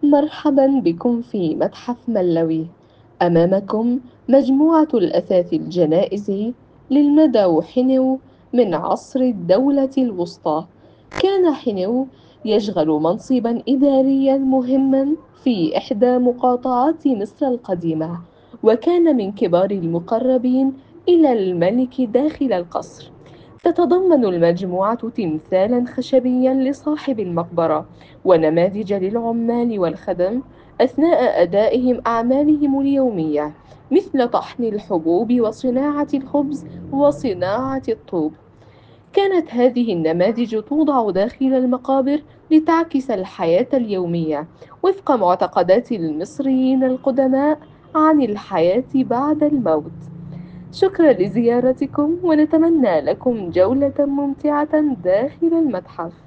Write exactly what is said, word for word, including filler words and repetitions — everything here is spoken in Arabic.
مرحبا بكم في متحف ملوي. أمامكم مجموعة الأثاث الجنائزي للمدى وحنو من عصر الدولة الوسطى. كان حنو يشغل منصبا إداريا مهما في إحدى مقاطعات مصر القديمة، وكان من كبار المقربين إلى الملك داخل القصر. تتضمن المجموعة تمثالا خشبيا لصاحب المقبرة، ونماذج للعمال والخدم أثناء أدائهم أعمالهم اليومية، مثل طحن الحبوب وصناعة الخبز وصناعة الطوب. كانت هذه النماذج توضع داخل المقابر لتعكس الحياة اليومية وفق معتقدات المصريين القدماء عن الحياة بعد الموت. شكرا لزيارتكم، ونتمنى لكم جولة ممتعة داخل المتحف.